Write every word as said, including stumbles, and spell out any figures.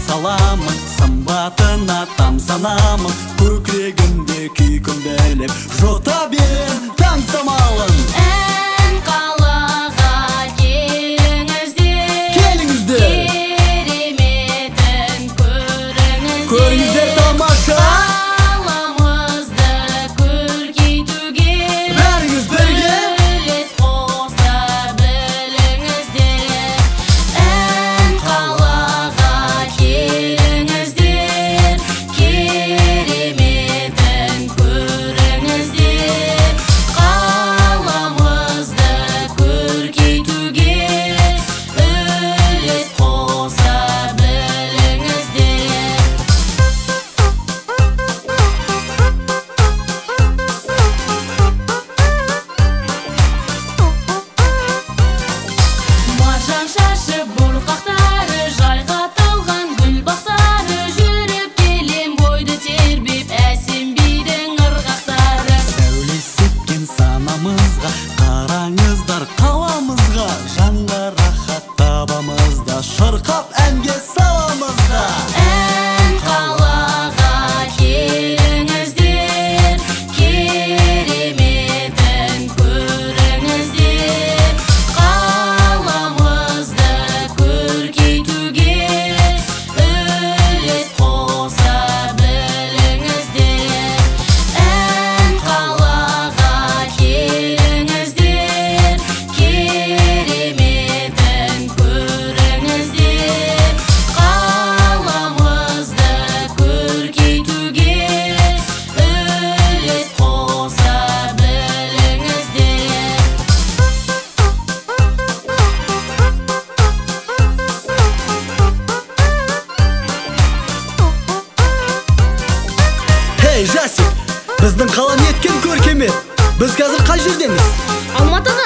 саламын, сымбатына тамсанамын, көкірегімде күйкімделеп жота берем таң самалын. Ән қалаға келіңіздер, Келіңіздер, кереметін көріңіздер. көріңіздер тамаша, Қаламызды көркейтуге бәріңіз бірге үлес қоса біліңіздер. Ән қалаға келіңіздер, кереметін көріңіздер. Қаламызды көркейтуге үлес қоса біліңіздер. Маржан шашы бұрқақтары, жайқатылған гүл бақтары, жүріп келем бойды тербеп әсем бидің ырғақтары. сәуле сепкен санамызға, қараңыздар қаламызға, жанға рахат табамыз да, шырқап әнге саламыз да. Ән қалаға келіңіздер, кереметін көріңіздер. Қаламызды көркейтуге үлес қоса біліңіздер. Ән қалаға келіңіздер, кереметін көріңіздер. Қаламызды көркейтуге үлес қоса біліңіздер. Хей, Жасик, біздің қала неткен көркемет. Біз қазір қай жердеміз? Алматыда